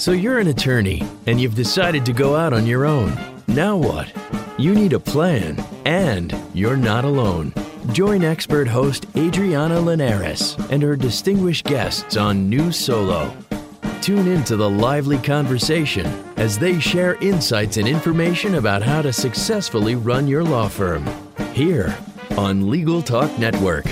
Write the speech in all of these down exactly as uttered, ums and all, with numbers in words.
So you're an attorney, and you've decided to go out on your own. Now what? You need a plan, and you're not alone. Join expert host Adriana Linares and her distinguished guests on New Solo. Tune in to the lively conversation as they share insights and information about how to successfully run your law firm. Here on Legal Talk Network.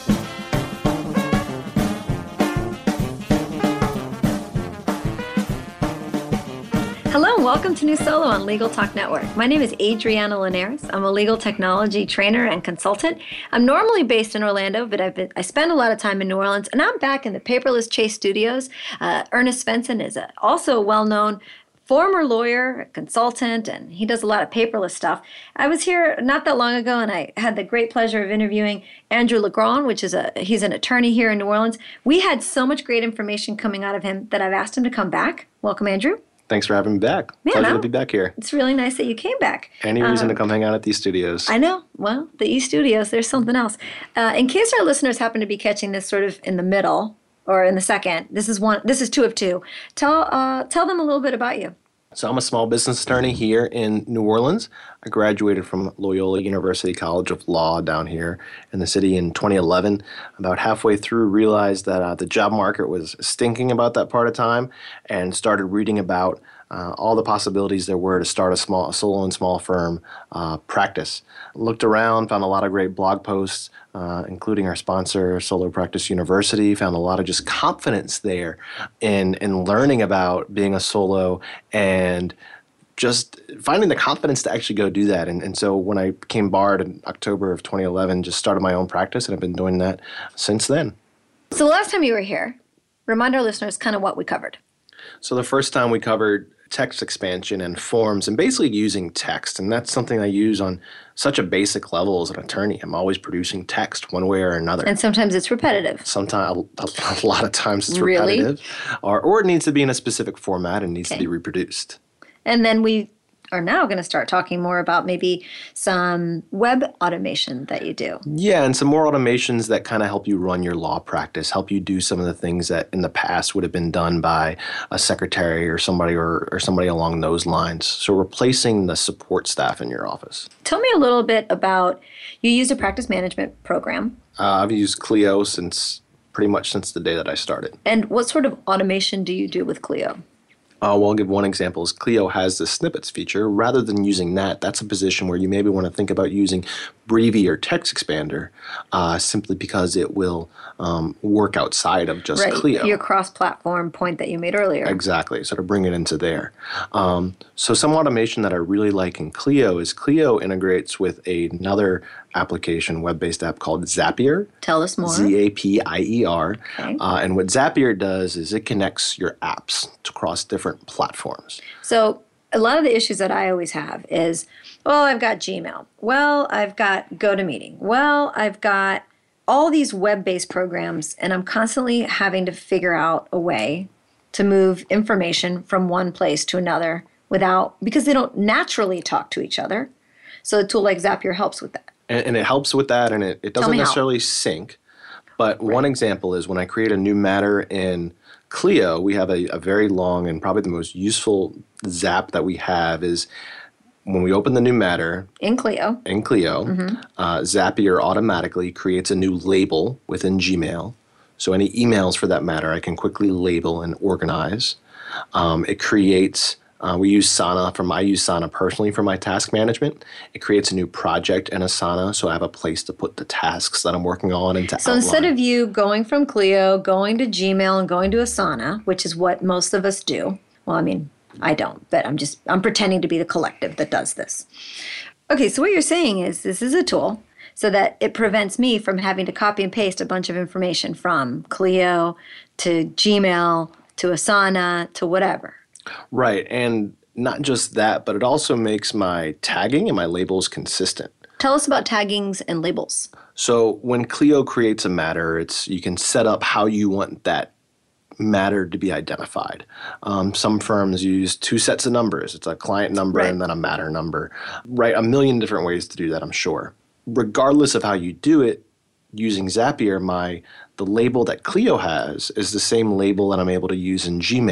Hello and welcome to New Solo on Legal Talk Network. My name is Adriana Linares. I'm a legal technology trainer and consultant. I'm normally based in Orlando, but I've been, I spend a lot of time in New Orleans, and I'm back in the Paperless Chase studios. Uh, Ernest Svensson is a, also a well-known former lawyer, a consultant, and he does a lot of paperless stuff. I was here not that long ago, and I had the great pleasure of interviewing Andrew Legrand, which is a he's an attorney here in New Orleans. We had so much great information coming out of him that I've asked him to come back. Welcome, Andrew. Thanks for having me back. Man, Pleasure I'm, to be back here. It's really nice that you came back. Any reason um, to come hang out at these studios. I know. Well, the E Studios, there's something else. Uh, in case our listeners happen to be catching this sort of in the middle or in the second, this is one. This is two of two. Tell uh, tell them a little bit about you. So I'm a small business attorney here in New Orleans. I graduated from Loyola University College of Law down here in the city in twenty eleven. About halfway through, realized that uh, the job market was stinking about that part of time and started reading about uh, all the possibilities there were to start a small, a solo and small firm uh, practice. Looked around, found a lot of great blog posts, uh, including our sponsor, Solo Practice University. Found a lot of just confidence there in in learning about being a solo and just finding the confidence to actually go do that. And, and so when I became barred in October of twenty eleven, just started my own practice, and I've been doing that since then. So the last time you were here, remind our listeners kind of what we covered. So the first time we covered text expansion and forms and basically using text. And that's something I use on such a basic level as an attorney. I'm always producing text one way or another. And sometimes it's repetitive. Sometimes, a, a lot of times it's really? repetitive. Or, or it needs to be in a specific format and needs okay. to be reproduced. And then we are now going to start talking more about maybe some web automation that you do. Yeah, and some more automations that kind of help you run your law practice, help you do some of the things that in the past would have been done by a secretary or somebody or, or somebody along those lines. So replacing the support staff in your office. Tell me a little bit about, you use a practice management program. Uh, I've used Clio since pretty much since the day that I started. And what sort of automation do you do with Clio? Uh, well, I'll give one example. Is Clio has the snippets feature. Rather than using that, that's a position where you maybe want to think about using Breevy or Text Expander uh, simply because it will um, work outside of just right. Clio. Your cross-platform point that you made earlier. Exactly. So to bring it into there. Um, so some automation that I really like in Clio is Clio integrates with another application, web-based app called Zapier. Tell us more. Z A P I E R. Okay. Uh, and what Zapier does is it connects your apps across different platforms. So a lot of the issues that I always have is, well, I've got Gmail. Well, I've got GoToMeeting. Well, I've got all these web-based programs, and I'm constantly having to figure out a way to move information from one place to another without, because they don't naturally talk to each other. So a tool like Zapier helps with that. And, and it helps with that, and it, it doesn't necessarily sync. But right. one example is when I create a new matter in Clio, we have a, a very long and probably the most useful zap that we have is when we open the new matter in Clio, in Clio, mm-hmm. uh, Zapier automatically creates a new label within Gmail. So any emails for that matter, I can quickly label and organize. Um, it creates Uh, we use Sana from, I use Sana personally for my task management. It creates a new project in Asana, so I have a place to put the tasks that I'm working on and to So outline. Instead of you going from Clio, going to Gmail, and going to Asana, which is what most of us do. Well, I mean, I don't, but I'm just, I'm pretending to be the collective that does this. Okay, so what you're saying is this is a tool so that it prevents me from having to copy and paste a bunch of information from Clio to Gmail to Asana to whatever. Right, and not just that, but it also makes my tagging and my labels consistent. Tell us about taggings and labels. So when Clio creates a matter, it's you can set up how you want that matter to be identified. Um, some firms use two sets of numbers. It's a client number right. and then a matter number. Right, a million different ways to do that, I'm sure. Regardless of how you do it, using Zapier, my the label that Clio has is the same label that I'm able to use in Gmail.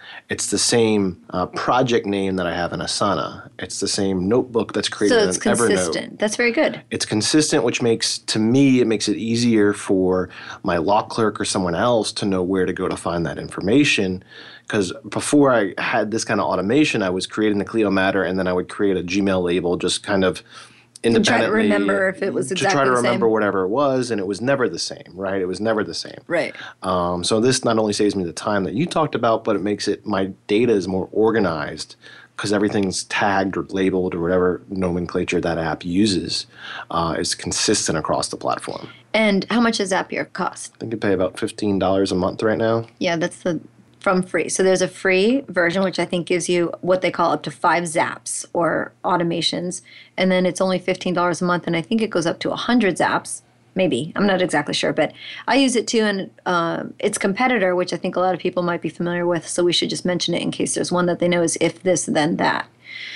It's the same uh, project name that I have in Asana. It's the same notebook that's created So in it's Evernote. consistent. That's very good. It's consistent, which makes, to me, it makes it easier for my law clerk or someone else to know where to go to find that information. Because before I had this kind of automation, I was creating the Clio Matter, and then I would create a Gmail label just kind of independently. To try to remember if it was exactly the same. To try to remember whatever it was, and it was never the same, right? It was never the same. Right. Um, so this not only saves me the time that you talked about, but it makes it, my data is more organized because everything's tagged or labeled or whatever nomenclature that app uses uh, is consistent across the platform. And how much does Zapier cost? I think you pay about fifteen dollars a month right now. Yeah, that's the from free. So there's a free version, which I think gives you what they call up to five zaps or automations. And then it's only fifteen dollars a month. And I think it goes up to one hundred zaps, maybe. I'm not exactly sure. But I use it too. And uh, its competitor, which I think a lot of people might be familiar with, so we should just mention it in case there's one that they know is if this, then that.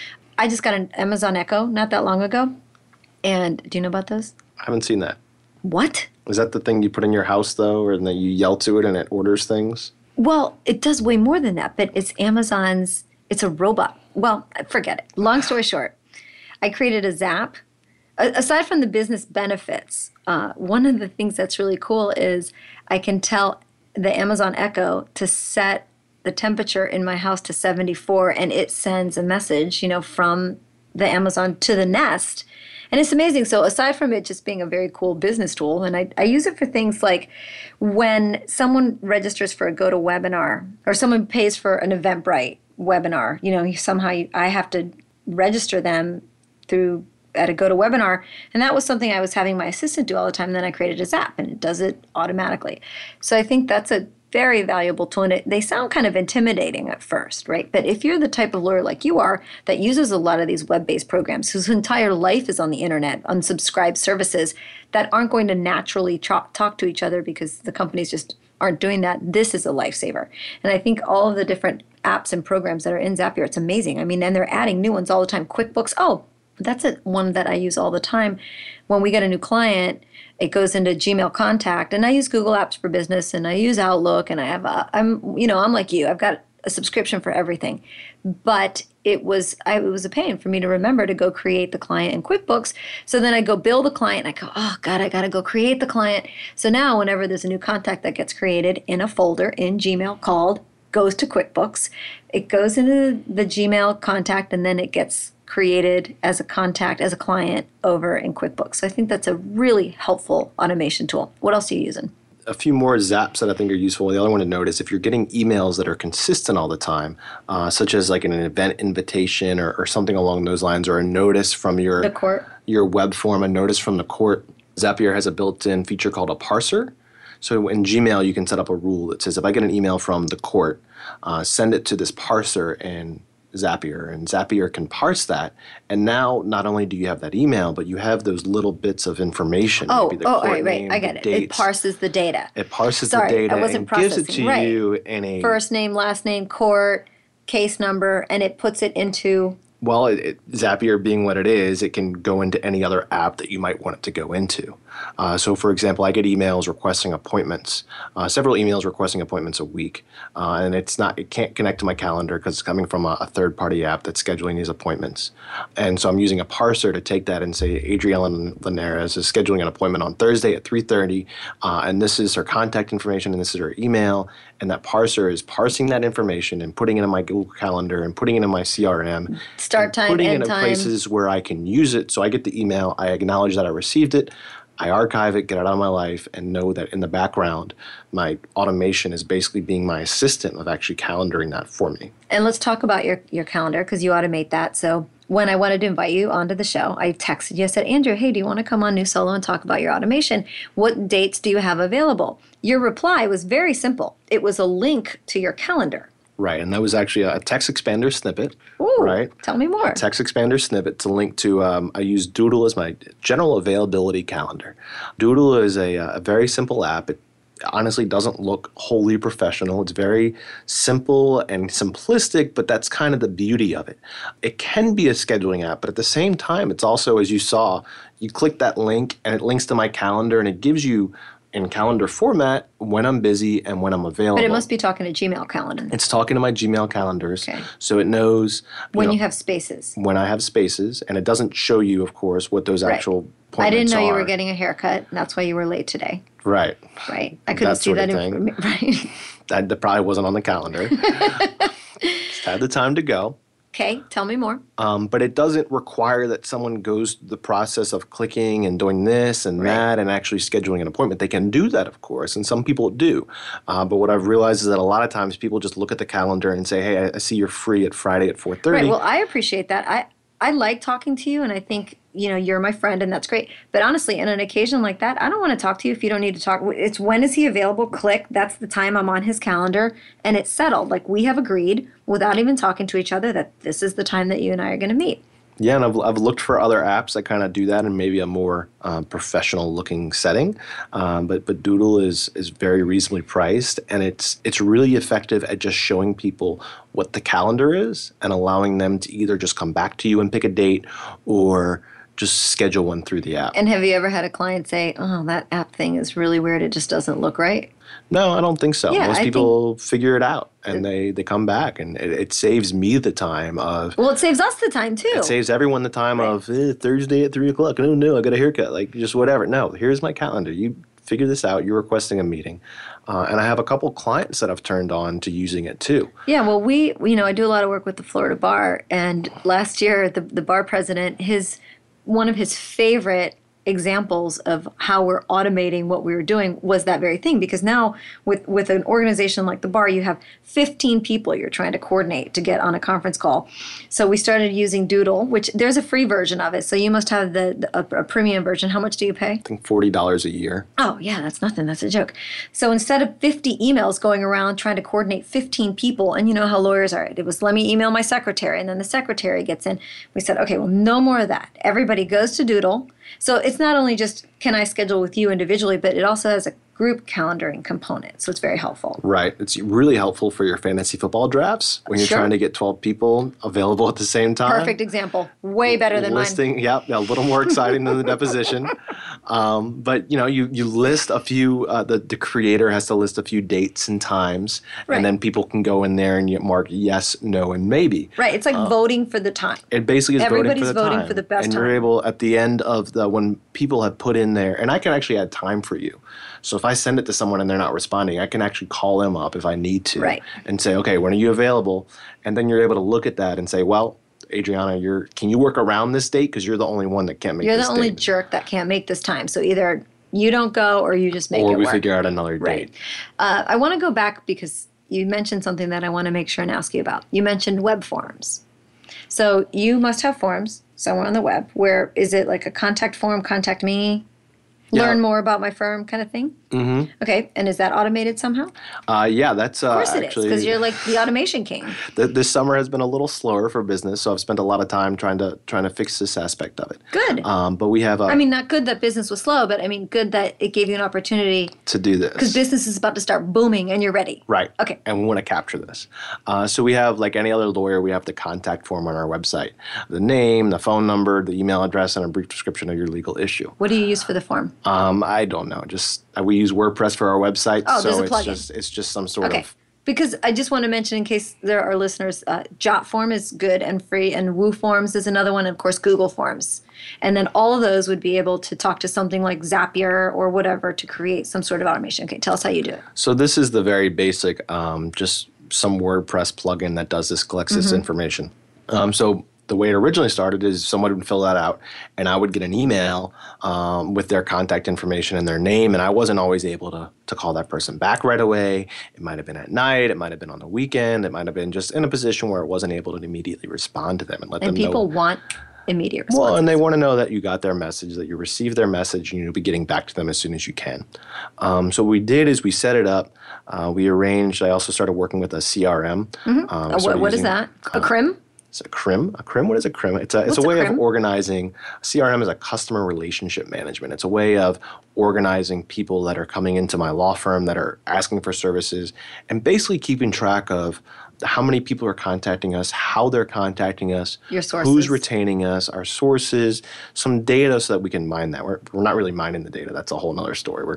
I just got an Amazon Echo not that long ago. And do you know about those? I haven't seen that. What? Is that the thing you put in your house, though, or that you yell to it and it orders things? Well, it does way more than that, but it's Amazon's, it's a robot. Well, forget it. Long story short, I created a Zap. A- aside from the business benefits, uh, one of the things that's really cool is I can tell the Amazon Echo to set the temperature in my house to seventy-four, and it sends a message, you know, from the Amazon to the Nest. And it's amazing. So aside from it just being a very cool business tool, and I, I use it for things like when someone registers for a GoToWebinar or someone pays for an Eventbrite webinar, you know, somehow you, I have to register them through at a GoToWebinar. And that was something I was having my assistant do all the time. And then I created a Zap and it does it automatically. So I think that's a very valuable tool, and it, they sound kind of intimidating at first, right? But if you're the type of lawyer like you are that uses a lot of these web-based programs, whose entire life is on the internet, unsubscribed services that aren't going to naturally talk, talk to each other because the companies just aren't doing that, this is a lifesaver. And I think all of the different apps and programs that are in Zapier, it's amazing. I mean, and they're adding new ones all the time. QuickBooks, oh, that's a, one that I use all the time. When we get a new client, it goes into Gmail contact, and I use Google Apps for Business, and I use Outlook, and I have a, I'm, you know, I'm like you. I've got a subscription for everything. But it was, I, it was a pain for me to remember to go create the client in QuickBooks. So then I go build a client, and I go, oh God, I got to go create the client. So now whenever there's a new contact that gets created in a folder in Gmail called goes to QuickBooks, it goes into the Gmail contact, and then it gets created as a contact, as a client over in QuickBooks. So I think that's a really helpful automation tool. What else are you using? A few more zaps that I think are useful. The other one to note is if you're getting emails that are consistent all the time, uh, such as like an event invitation or, or something along those lines, or a notice from your The court. your web form, a notice from the court, Zapier has a built-in feature called a parser. So in Gmail, you can set up a rule that says if I get an email from the court, uh, send it to this parser in Zapier, and Zapier can parse that. And now not only do you have that email, but you have those little bits of information. Oh, maybe the oh, court right, right. name, I get the it. dates. It parses the data. It parses Sorry, the data I wasn't and gives it processing. to Right. you in a First name, last name, court, case number, and it puts it into... Well, it, it, Zapier being what it is, it can go into any other app that you might want it to go into. Uh, so, for example, I get emails requesting appointments, uh, several emails requesting appointments a week, uh, and it's not, it can't connect to my calendar because it's coming from a, a third-party app that's scheduling these appointments. And so I'm using a parser to take that and say, Adriana Linares is scheduling an appointment on Thursday at three thirty, uh, and this is her contact information, and this is her email, and that parser is parsing that information and putting it in my Google Calendar and putting it in my C R M. Start time, putting end it in time. places where I can use it. So I get the email, I acknowledge that I received it, I archive it, get it out of my life, and know that in the background, my automation is basically being my assistant of actually calendaring that for me. And let's talk about your, your calendar because you automate that. So when I wanted to invite you onto the show, I texted you. I said, Andrew, hey, do you want to come on New Solo and talk about your automation? What dates do you have available? Your reply was very simple. It was a link to your calendar. Right, and that was actually a text expander snippet. Ooh, right? Tell me more. Text expander snippet to link to, um, I use Doodle as my general availability calendar. Doodle is a, a very simple app. It honestly doesn't look wholly professional. It's very simple and simplistic, but that's kind of the beauty of it. It can be a scheduling app, but at the same time, it's also, as you saw, you click that link and it links to my calendar and it gives you in calendar format when I'm busy and when I'm available. But it must be talking to Gmail calendar. It's talking to my Gmail calendars. Okay. So it knows When know, you have spaces. when I have spaces, and it doesn't show you, of course, what those Right. actual appointments are. I didn't know you were getting a haircut, and that's why you were late today. Right. Right. I couldn't That see sort of that thing. information. Right. That, that probably wasn't on the calendar. Just had the time to go. Okay. Tell me more. Um, but it doesn't require that someone goes through the process of clicking and doing this and Right. that and actually scheduling an appointment. They can do that, of course, and some people do. Uh, but what I've realized is that a lot of times people just look at the calendar and say, hey, I, I see you're free at Friday at four thirty. Right. Well, I appreciate that. I I like talking to you, and I think you know you're my friend, and that's great. But honestly, in an occasion like that, I don't want to talk to you if you don't need to talk. It's when is he available? Click. That's the time I'm on his calendar, and it's settled. Like we have agreed without even talking to each other that this is the time that you and I are going to meet. Yeah, and I've, I've looked for other apps that kind of do that in maybe a more um, professional-looking setting. Um, but but Doodle is is very reasonably priced, and it's it's really effective at just showing people what the calendar is and allowing them to either just come back to you and pick a date or just schedule one through the app. And have you ever had a client say, "Oh, that app thing is really weird. It just doesn't look right"? No, I don't think so. Yeah, Most I people figure it out, and they, they come back, and it, it saves me the time of. Well, it saves us the time too. It saves everyone the time of eh, Thursday at three o'clock. No, no, I got a haircut. Like just whatever. No, here's my calendar. You figure this out. You're requesting a meeting, uh, and I have a couple clients that I've turned on to using it too. Yeah, well, we, you know, I do a lot of work with the Florida Bar, and last year the the bar president, his one of his favorite examples of how we're automating what we were doing was that very thing, because now with with an organization like the bar, you have fifteen people you're trying to coordinate to get on a conference call. So we started using Doodle, which there's a free version of it, so you must have the, the a, a premium version. How much do you pay? I think forty dollars a year. Oh, yeah, that's nothing. That's a joke. So instead of fifty emails going around trying to coordinate fifteen people, and you know how lawyers are, it was let me email my secretary, and then the secretary gets in. We said, okay, well, no more of that. Everybody goes to Doodle. So it's not only just can I schedule with you individually, but it also has a group calendaring component. So it's very helpful. Right. It's really helpful for your fantasy football drafts when you're Sure. trying to get twelve people available at the same time. Perfect example. Way better than listing, mine. Yep, a little more exciting than the deposition. Um, but you know, you you list a few. Uh, the the creator has to list a few dates and times, Right. and then people can go in there and you mark yes, no, and maybe. Right. It's like voting for the time. It basically is Everybody's voting for the voting time. for the best and you're time. able at the end of the when people have put in there, and I can actually add time for you. So if I send it to someone and they're not responding, I can actually call them up if I need to, Right. and say, okay, when are you available? And then you're able to look at that and say, well, Adriana, you're can you work around this date because you're the only one that can't make You're this the only date. jerk that can't make this time. So either you don't go or you just make or it we work. figure out another date. Right. Uh, I want to go back because you mentioned something that I want to make sure and ask you about. You mentioned web forms. So you must have forms somewhere on the web. Where is it like a contact form, contact me, Yeah. learn more about my firm kind of thing? Mm-hmm. Okay. And is that automated somehow? Uh, yeah, that's uh, Of course it is, actually because you're like the automation king. th- this summer has been a little slower for business, so I've spent a lot of time trying to trying to fix this aspect of it. Good. Um, but we have a, I mean, not good that business was slow, but I mean, good that it gave you an opportunity to do this because business is about to start booming and you're ready. Right. Okay. And we want to capture this. Uh, so we have, like any other lawyer, we have the contact form on our website. The name, the phone number, the email address, and a brief description of your legal issue. What do you use for the form? Um, I don't know. Just uh, we use WordPress for our website, Oh, so there's a it's plugin. just it's just some sort Okay. of Because I just want to mention, in case there are listeners, uh, JotForm is good and free, and WooForms is another one, and of course Google Forms. And then all of those would be able to talk to something like Zapier or whatever to create some sort of automation. Okay, tell us how you do it. So this is the very basic, um, just some WordPress plugin that does this, collects this information. Um, so the way it originally started is someone would fill that out, and I would get an email um, with their contact information and their name, and I wasn't always able to to call that person back right away. It might have been at night. It might have been on the weekend. It might have been just in a position where it wasn't able to immediately respond to them and let And them people know. want immediate responses. Well, and they want to know that you got their message, that you received their message, and you'll be getting back to them as soon as you can. Um, so what we did is we set it up. Uh, we arranged. I also started working with a C R M. Um, Uh, I what, started what is using- that? A crim? It's a CRIM. A CRIM. What is a CRIM? It's a it's What's a a way CRIM? of organizing. C R M is a customer relationship management. It's a way of organizing people that are coming into my law firm that are asking for services, and basically keeping track of how many people are contacting us, how they're contacting us, Your sources. who's retaining us, our sources, some data so that we can mine that. We're we're not really mining the data. That's a whole nother story. We're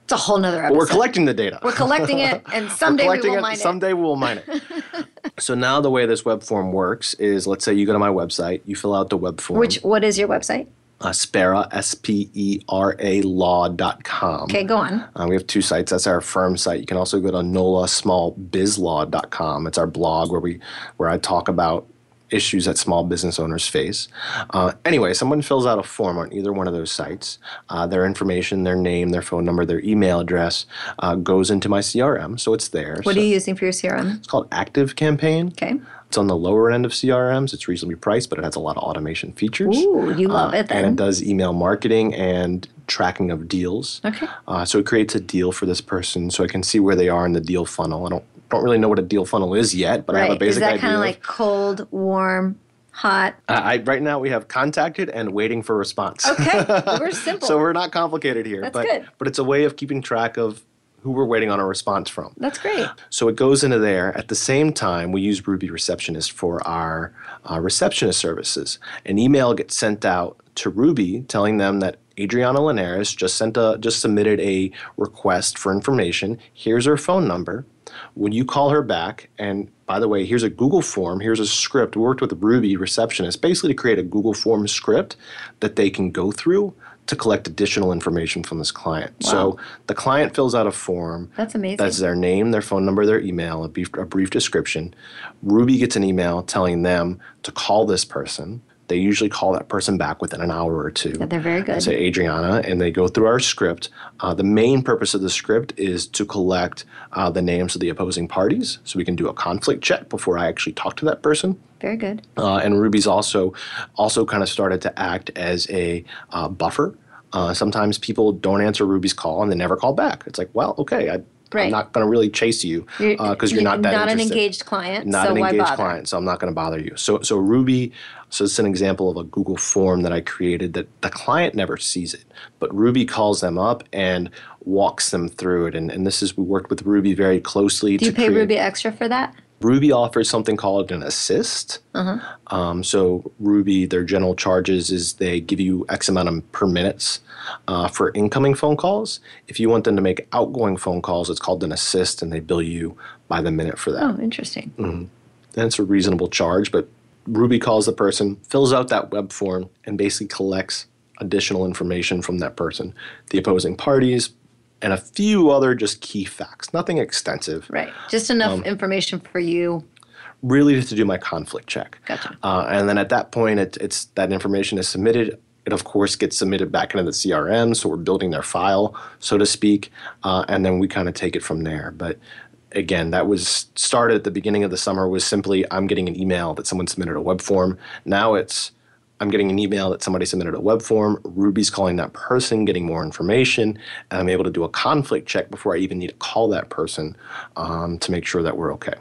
It's a whole nother episode. But we're collecting the data. We're collecting it, and someday we will it, mine it. Someday we will mine it. So now the way this web form works is, let's say you go to my website, you fill out the web form. Which, what is your website? Uh, Spera, S P E R A law dot com. Okay, go on. Uh, we have two sites. That's our firm site. You can also go to nola small biz law dot com. It's our blog where we where I talk about issues that small business owners face. Uh, anyway, someone fills out a form on either one of those sites. Uh, their information, their name, their phone number, their email address uh, goes into my C R M, so it's there. What so are you using for your C R M? It's called ActiveCampaign. Okay. It's on the lower end of C R Ms. It's reasonably priced, but it has a lot of automation features. Ooh, you love uh, it then. And it does email marketing and tracking of deals. Okay. Uh, so it creates a deal for this person so I can see where they are in the deal funnel. I don't don't really know what a deal funnel is yet, but right. I have a basic idea. Is that kind of like cold, warm, hot? Uh, I, right now we have contacted and waiting for response. Okay. We're simple. So we're not complicated here. That's but, good. But it's a way of keeping track of who we're waiting on a response from. That's great. So it goes into there. At the same time, we use Ruby Receptionist for our uh, receptionist services. An email gets sent out to Ruby telling them that Adriana Linares just sent a just submitted a request for information. Here's her phone number. Would you call her back? And by the way, here's a Google form. Here's a script. We worked with Ruby Receptionist basically to create a Google form script that they can go through to collect additional information from this client. Wow. So the client fills out a form. That's amazing. That's their name, their phone number, their email, a brief, a brief description. Ruby gets an email telling them to call this person. They usually call that person back within an hour or two. Yeah, they're very good. And say Adriana, and they go through our script. Uh, the main purpose of the script is to collect uh, the names of the opposing parties, so we can do a conflict check before I actually talk to that person. Very good. Uh, and Ruby's also also kind of started to act as a uh, buffer. Uh, sometimes people don't answer Ruby's call and they never call back. It's like, well, okay, I, Right. I'm not going to really chase you because uh, you're not that not interested. an engaged client. Not so an why engaged bother? client, so I'm not going to bother you. So, so Ruby, so it's an example of a Google form that I created that the client never sees it, but Ruby calls them up and walks them through it. And, and this is, we worked with Ruby very closely. Do you to pay create, Ruby extra for that? Ruby offers something called an assist. Uh-huh. Um, so Ruby, their general charges is they give you X amount of per minutes uh, for incoming phone calls. If you want them to make outgoing phone calls, it's called an assist, and they bill you by the minute for that. Oh, interesting. Mm-hmm. And it's a reasonable charge, but Ruby calls the person, fills out that web form, and basically collects additional information from that person, the opposing parties, and a few other just key facts. Nothing extensive. Right. Just enough Um, information for you. Really to do my conflict check. Gotcha. Uh, and then at that point, it, it's that information is submitted. It, of course, gets submitted back into the C R M, so we're building their file, so to speak, uh, and then we kind of take it from there. But again, that was started at the beginning of the summer was simply I'm getting an email that someone submitted a web form. Now it's I'm getting an email that somebody submitted a web form. Ruby's calling that person, getting more information, and I'm able to do a conflict check before I even need to call that person um, to make sure that we're okay.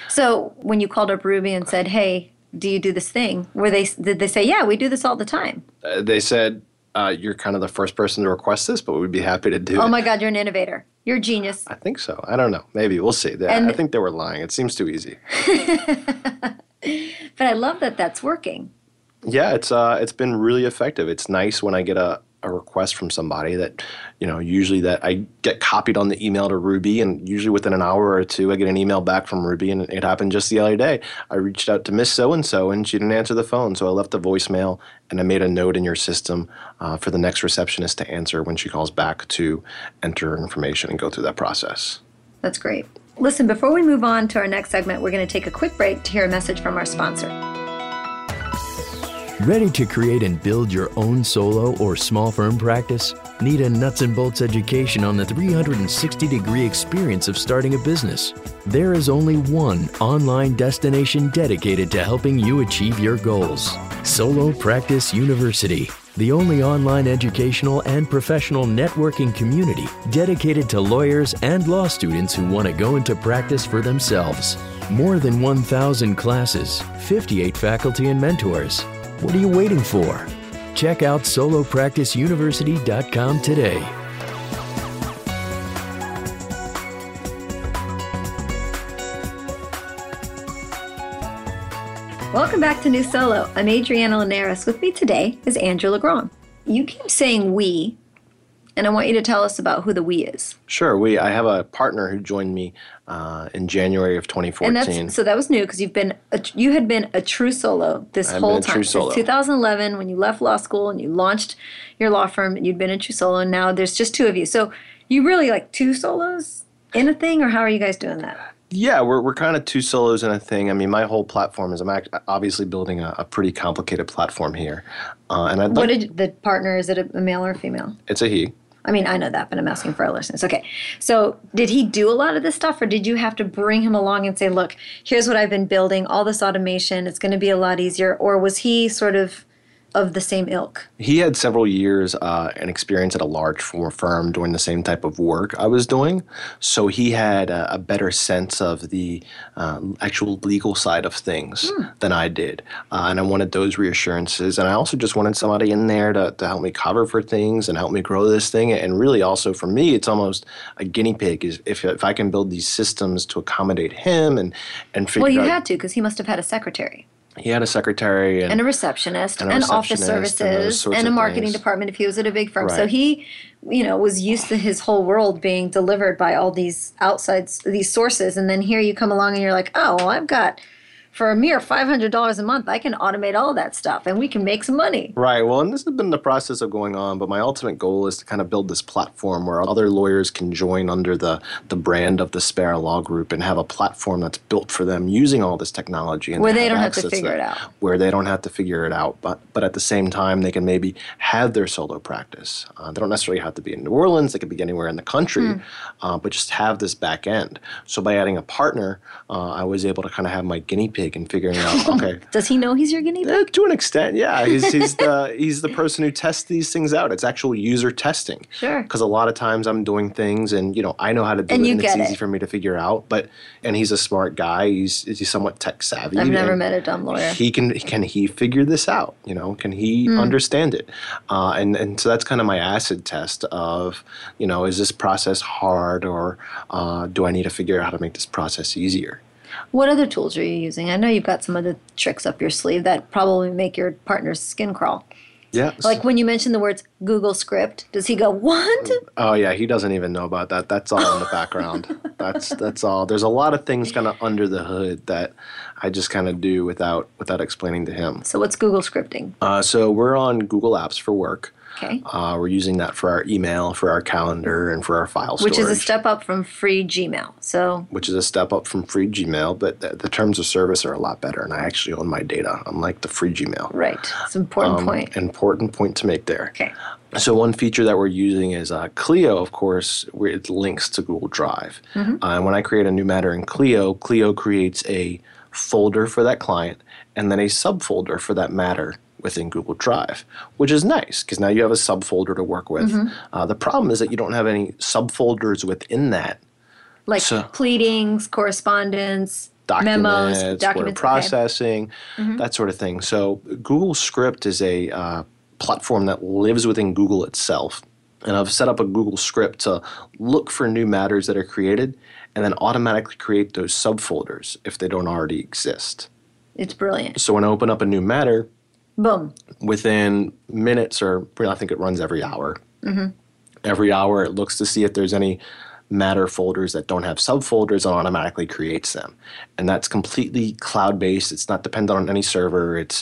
So when you called up Ruby and said, hey, do you do this thing? Were they, did they say, yeah, we do this all the time? Uh, they said, uh, you're kind of the first person to request this, but we'd be happy to do Oh it. my God, you're an innovator. You're a genius. I think so. I don't know. Maybe. We'll see. They, And- I think they were lying. It seems too easy. But I love that that's working. Yeah, it's uh, it's been really effective. It's nice when I get a, a request from somebody that, you know, usually that I get copied on the email to Ruby, and usually within an hour or two, I get an email back from Ruby, and it happened just the other day. I reached out to Miss So-and-so, and she didn't answer the phone, so I left a voicemail, and I made a note in your system uh, for the next receptionist to answer when she calls back to enter information and go through that process. That's great. Listen, before we move on to our next segment, we're going to take a quick break to hear a message from our sponsor. Ready to create and build your own solo or small firm practice? Need a nuts and bolts education on the three hundred sixty degree experience of starting a business? There is only one online destination dedicated to helping you achieve your goals. Solo Practice University, the only online educational and professional networking community dedicated to lawyers and law students who want to go into practice for themselves. More than one thousand classes, fifty-eight faculty and mentors. What are you waiting for? Check out solo practice university dot com today. Welcome back to New Solo. I'm Adriana Linares. With me today is Andrew LeGrand. You keep saying we, And I want you to tell us about who the we is. Sure. We I have a partner who joined me uh, in January of twenty fourteen. And that's, so that was new because you've been a, you had been a true solo this I've whole been a time. true Since solo. two thousand eleven, when you left law school and you launched your law firm, you'd been a true solo, and now there's just two of you. So you really like two solos in a thing, or how are you guys doing that? Yeah, we're we're kind of two solos in a thing. I mean, my whole platform is I'm act- obviously building a, a pretty complicated platform here, uh, and I'd What like, did the partner, is it a, a male or a female? it's a he. I mean, I know that, but I'm asking for our listeners. Okay. So did he do a lot of this stuff, or did you have to bring him along and say, look, here's what I've been building, all this automation, it's going to be a lot easier? Or was he sort of of the same ilk? He had several years uh, and experience at a large for- firm doing the same type of work I was doing. So he had a, a better sense of the um, actual legal side of things mm. than I did. Uh, and I wanted those reassurances. And I also just wanted somebody in there to, to help me cover for things and help me grow this thing. And really also for me, it's almost a guinea pig. Is if, if I can build these systems to accommodate him and, and figure Well, you out, had to, because he must have had a secretary. He had a secretary and, and a receptionist and, a and receptionist office and those services sorts and, of a marketing things. department if he was at a big firm. So Right. he, you know, was used to his whole world being delivered by all these outside, these sources. And then here you come along and you're like, oh, well, I've got, for a mere five hundred dollars a month, I can automate all that stuff and we can make some money. Right. Well, and this has been the process of going on, but my ultimate goal is to kind of build this platform where other lawyers can join under the, the brand of the Spera Law Group and have a platform that's built for them using all this technology. And Where they don't have to access figure that, it out. Where they don't have to figure it out. But but at the same time, they can maybe have their solo practice. Uh, they don't necessarily have to be in New Orleans. They could be anywhere in the country, Mm. uh, but just have this back end. So by adding a partner, uh, I was able to kind of have my guinea pig and figuring out, okay. Does he know he's your guinea pig? Uh, to an extent, yeah. He's, he's the he's the person who tests these things out. It's actual user testing. Sure. Because a lot of times I'm doing things and, you know, I know how to do And it you and it's get easy it. for me to figure out. But and he's a smart guy. He's he's somewhat tech savvy. I've never and met a dumb lawyer. He can can he figure this out? You know, can he Hmm. understand it? Uh, and and so that's kind of my acid test of, you know, is this process hard or uh, do I need to figure out how to make this process easier? What other tools are you using? I know you've got some other tricks up your sleeve that probably make your partner's skin crawl. Yeah. Like when you mention the words Google Script, does he go, what? Oh yeah, he doesn't even know about that. That's all in the background. That's that's all. There's a lot of things kind of under the hood that I just kind of do without without explaining to him. So what's Google Scripting? Uh, so we're on Google Apps for work. Okay. Uh, we're using that for our email, for our calendar, and for our file storage. Which is a step up from free Gmail. So Which is a step up from free Gmail, but the, the terms of service are a lot better, and I actually own my data, unlike the free Gmail. right, it's an important Um, point. Important point to make there. Okay. So one feature that we're using is uh, Clio, of course, where it links to Google Drive. Mm-hmm. Uh, and when I create a new matter in Clio, Clio creates a folder for that client and then a subfolder for that matter within Google Drive, which is nice because now you have a subfolder to work with. Mm-hmm. Uh, the problem is that you don't have any subfolders within that. Like So- pleadings, correspondence, Documents, memos, word documents. processing, Mm-hmm. that sort of thing. So Google Script is a uh, platform that lives within Google itself. And I've set up a Google Script to look for new matters that are created and then automatically create those subfolders if they don't already exist. It's brilliant. So when I open up a new matter, Boom. within minutes, or I think it runs every hour. Mm-hmm. Every hour, it looks to see if there's any matter folders that don't have subfolders and automatically creates them. And that's completely cloud-based. It's not dependent on any server. It's,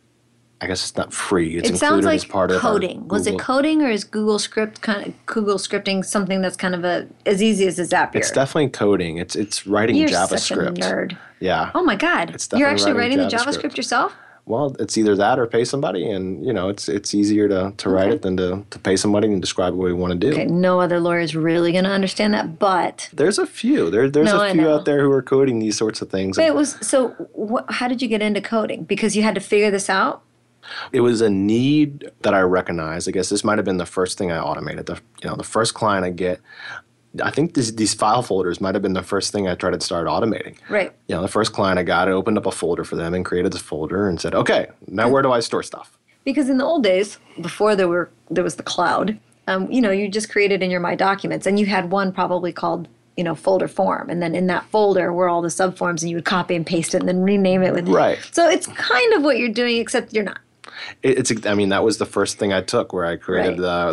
I guess it's not free. It's It included sounds like as part of our coding. Was it Google- coding, or is Google Script kind of Google Scripting something that's kind of a as easy as a Zapier? It's definitely coding. It's it's writing You're JavaScript. such a nerd. Yeah. Oh my God! It's You're definitely actually writing, writing the JavaScript. JavaScript yourself? Well, it's either that or pay somebody, and you know, it's it's easier to, to write Okay. it than to, to pay somebody and describe what we want to do. Okay, no other lawyer is really going to understand that, but There's a few. There, there's No, a I few know. out there who are coding these sorts of things. but it was so. Wh- how did you get into coding? Because you had to figure this out. It was a need that I recognized. I guess this might have been the first thing I automated. The you know the first client I get, I think this, these file folders might have been the first thing I tried to start automating. Right. You know, the first client I got, I opened up a folder for them and created this folder and said, okay, now where do I store stuff? Because in the old days, before there were there was the cloud, um, you know, you just created in your My Documents, and you had one probably called, you know, folder form, and then in that folder were all the subforms, and you would copy and paste it and then rename it with. Right. So it's kind of what you're doing, except you're not. It, it's I mean that was the first thing I took where I created Right. the, the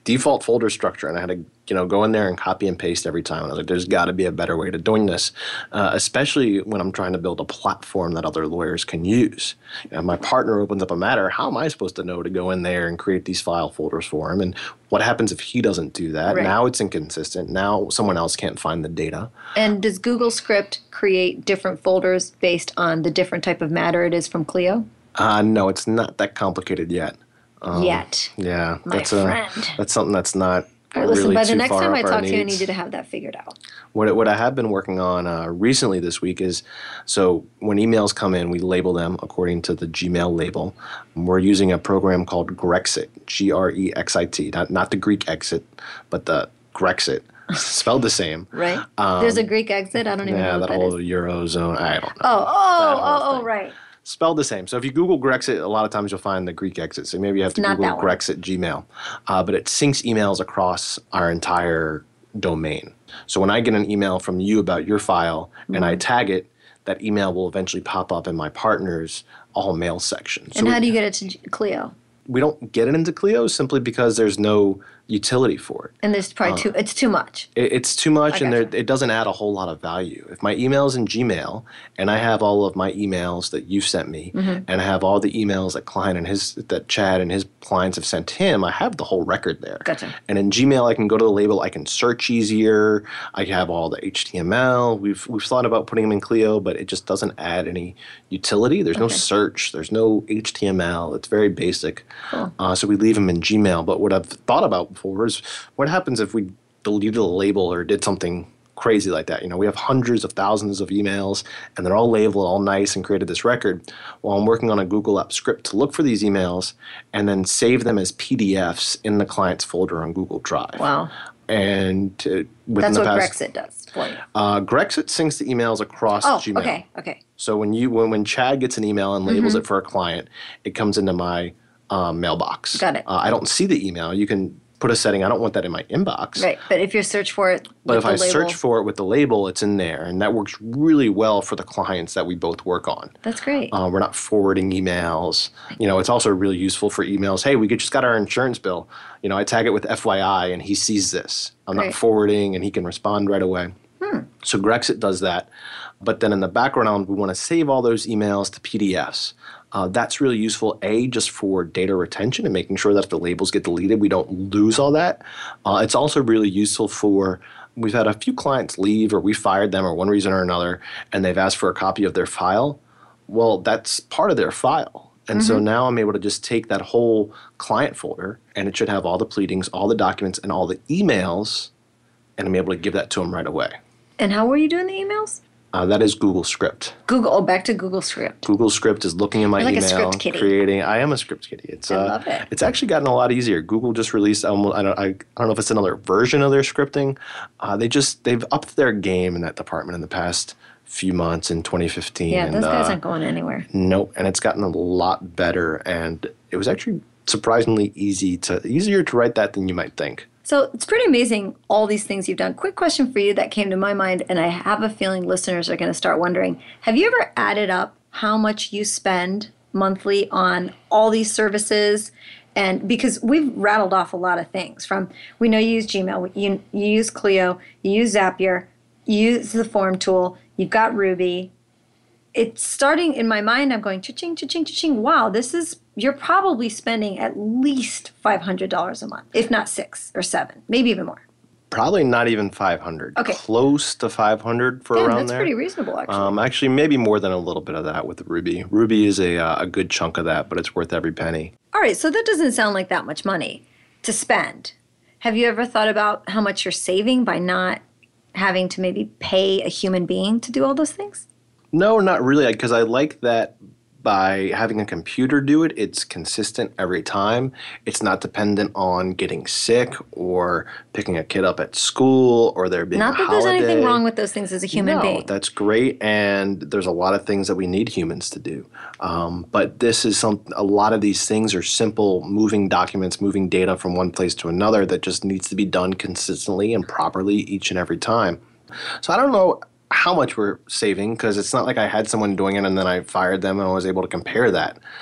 default folder structure, and I had to, you know, go in there and copy and paste every time. And I was like, there's got to be a better way to doing this, uh, especially when I'm trying to build a platform that other lawyers can use. You know, if my partner opens up a matter, how am I supposed to know to go in there and create these file folders for him? And what happens if he doesn't do that? Right. Now it's inconsistent. Now someone else can't find the data. And does Google Script create different folders based on the different type of matter it is from Clio? Uh, no, it's not that complicated yet. Um, Yet. Yeah. My that's friend. A, that's something that's not All right, listen, really by the too next far time I up our talk to you, I needs. need you to have that figured out. What, what I have been working on uh, recently this week is, so when emails come in, we label them according to the Gmail label. We're using a program called Grexit, G R E X I T, not, not the Greek exit, but the Grexit, spelled the same. Right? Um, There's a Greek exit. I don't even Yeah, know what that that whole is. Eurozone, I don't know. Oh, oh, That whole oh, oh, thing. right. Spelled the same. So if you Google Grexit, a lot of times you'll find the Greek exit. So maybe you have to not Google that one. Grexit Gmail. Uh, but it syncs emails across our entire domain. So when I get an email from you about your file and Mm-hmm. I tag it, that email will eventually pop up in my partner's all mail section. So And how we, do you get it to G- Clio? we don't get it into Clio simply because there's no utility for it. And there's probably too, it's too much. It, it's too much, I and gotcha. there, it doesn't add a whole lot of value. If my email's in Gmail, and I have all of my emails that you've sent me, Mm-hmm. and I have all the emails that client and his that Chad and his clients have sent him, I have the whole record there. Gotcha. And in Gmail, I can go to the label, I can search easier. I have all the H T M L. We've we've thought about putting them in Clio, but it just doesn't add any utility. There's no Okay. search. There's no H T M L. It's very basic. Cool. Uh, so we leave them in Gmail. But what I've thought about before is what happens if we deleted a label or did something crazy like that. You know, we have hundreds of thousands of emails, and they're all labeled all nice and created this record. Well, I'm working on a Google Apps script to look for these emails and then save them as P D Fs in the client's folder on Google Drive. Wow. And uh, within That's the what past, Grexit does for you. Uh, Grexit syncs the emails across Oh, Gmail. okay, okay. So when you when, when Chad gets an email and labels Mm-hmm. it for a client, it comes into my um, mailbox. Got it. Uh, I don't see the email. You can put a setting. I don't want that in my inbox. Right, but if you search for it But with if the I label, search for it with the label, it's in there, and that works really well for the clients that we both work on. that's great. Uh, we're not forwarding emails. You know, it's also really useful for emails. Hey, we just got our insurance bill. You know, I tag it with F Y I, and he sees this. I'm Great. not forwarding, and he can respond right away. So Grexit does that. But then in the background, we want to save all those emails to P D Fs. Uh, that's really useful, A, just for data retention and making sure that if the labels get deleted, we don't lose all that. Uh, it's also really useful for, we've had a few clients leave or we fired them or one reason or another, and they've asked for a copy of their file. Well, that's part of their file. And so now I'm able to just take that whole client folder, and it should have all the pleadings, all the documents, and all the emails, and I'm able to give that to them right away. And how were you doing the emails? Uh, that is Google Script. Google, oh, back to Google Script. Google Script is looking in my You're like a email, script kitty. creating. I am a script kitty. It's I uh, love it. It's actually gotten a lot easier. Google just released. Um, I don't. I, I don't know if it's another version of their scripting. Uh, they just they've upped their game in that department in the past few months in twenty fifteen. Yeah, and, those guys uh, aren't going anywhere. Nope, and it's gotten a lot better, and it was actually surprisingly easy to easier to write that than you might think. So it's pretty amazing, all these things you've done. Quick question for you that came to my mind, and I have a feeling listeners are going to start wondering. Have you ever added up how much you spend monthly on all these services? And because we've rattled off a lot of things from, we know you use Gmail, you, you use Clio, you use Zapier, you use the form tool, you've got Ruby. It's starting in my mind, I'm going cha-ching, cha-ching, cha-ching. Wow, this is, you're probably spending at least five hundred dollars a month, if not six or seven, maybe even more. Probably not even five hundred. Okay. Close to five hundred for Damn, around that's there. pretty reasonable, actually. Um, actually, maybe more than a little bit of that with Ruby. Ruby is a uh, a good chunk of that, but it's worth every penny. All right, so that doesn't sound like that much money to spend. Have you ever thought about how much you're saving by not having to maybe pay a human being to do all those things? No, not really, because I like that by having a computer do it, it's consistent every time. It's not dependent on getting sick or picking a kid up at school or there being Not a that there's holiday. anything wrong with those things as a human no, being. that's great, and there's a lot of things that we need humans to do. Um, but this is some. A lot of these things are simple, moving documents, moving data from one place to another that just needs to be done consistently and properly each and every time. So I don't know how much we're saving because it's not like I had someone doing it and then I fired them and I was able to compare that.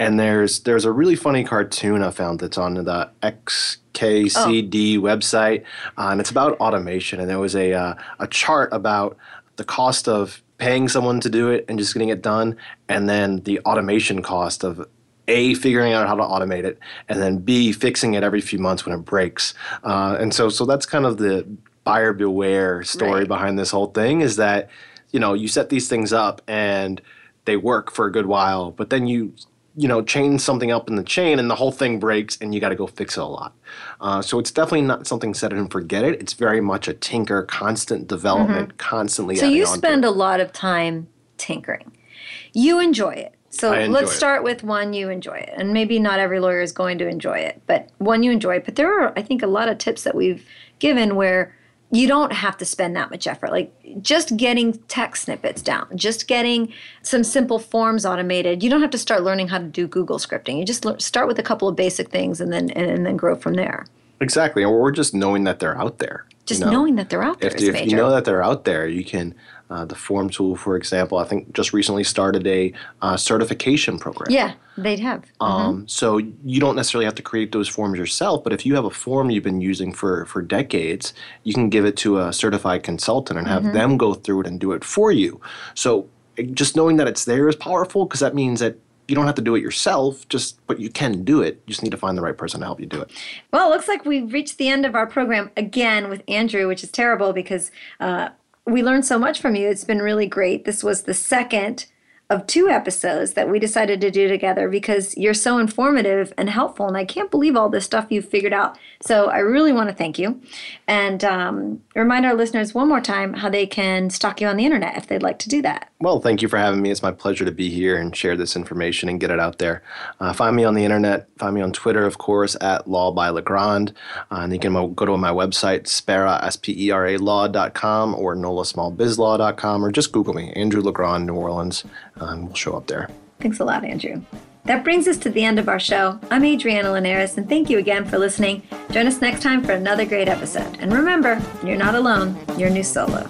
And there's there's a really funny cartoon I found that's on the X K C D oh. website, uh, and it's about automation. And there was a uh, a chart about the cost of paying someone to do it and just getting it done, and then the automation cost of A, figuring out how to automate it, and then B, fixing it every few months when it breaks. Uh, and so so that's kind of the buyer beware story right. behind this whole thing, is that, you know, you set these things up and they work for a good while, but then you, you know, chain something up in the chain and the whole thing breaks and you got to go fix it a lot. Uh, so it's definitely not something set it and forget it. It's very much a tinker, constant development, mm-hmm. constantly so adding you on spend to a lot of time tinkering. You enjoy it. So let's start it. with one you enjoy it. And maybe not every lawyer is going to enjoy it, but one you enjoy. But there are, I think, a lot of tips that we've given where you don't have to spend that much effort. Like just getting text snippets down, just getting some simple forms automated. You don't have to start learning how to do Google scripting. You just start with a couple of basic things and then and, and then grow from there. Exactly. Or we're just knowing that they're out there. Just you know? knowing that they're out there if, is if major. you know that they're out there, you can, uh, the form tool, for example, I think just recently started a uh, certification program. Yeah, they'd have. Mm-hmm. Um, so you don't necessarily have to create those forms yourself, but if you have a form you've been using for, for decades, you can give it to a certified consultant and have mm-hmm. them go through it and do it for you. So just knowing that it's there is powerful, because that means that you don't have to do it yourself, just but you can do it. You just need to find the right person to help you do it. Well, it looks like we've reached the end of our program again with Andrew, which is terrible because uh, we learned so much from you. It's been really great. This was the second of two episodes that we decided to do together because you're so informative and helpful, and I can't believe all this stuff you've figured out. So I really want to thank you, and um, remind our listeners one more time how they can stalk you on the internet if they'd like to do that. Well, thank you for having me. It's my pleasure to be here and share this information and get it out there. Uh, find me on the internet. Find me on Twitter, of course, at Law by Legrand. Uh, and you can go to my website, Spera, S P E R A law dot com, or nola small biz law dot com, or just Google me, Andrew Legrand, New Orleans, uh, and we'll show up there. Thanks a lot, Andrew. That brings us to the end of our show. I'm Adriana Linares, and thank you again for listening. Join us next time for another great episode. And remember, you're not alone. You're New Solo.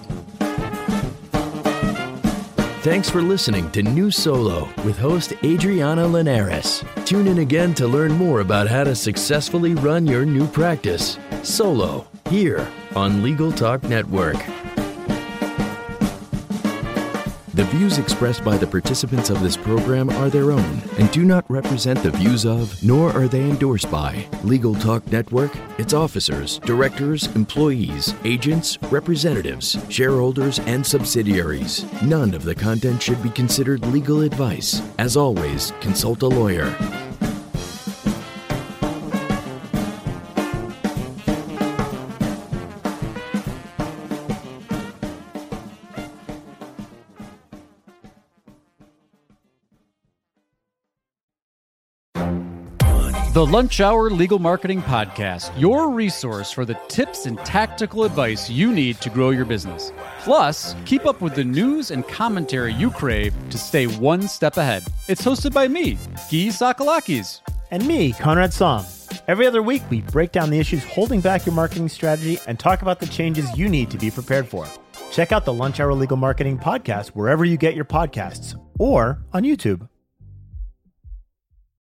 Thanks for listening to New Solo with host Adriana Linares. Tune in again to learn more about how to successfully run your new practice solo here on Legal Talk Network. The views expressed by the participants of this program are their own and do not represent the views of, nor are they endorsed by, Legal Talk Network, its officers, directors, employees, agents, representatives, shareholders, and subsidiaries. None of the content should be considered legal advice. As always, consult a lawyer. The Lunch Hour Legal Marketing Podcast, your resource for the tips and tactical advice you need to grow your business. Plus, keep up with the news and commentary you crave to stay one step ahead. It's hosted by me, Guy Sakalakis. And me, Conrad Som. Every other week, we break down the issues holding back your marketing strategy and talk about the changes you need to be prepared for. Check out the Lunch Hour Legal Marketing Podcast wherever you get your podcasts or on YouTube.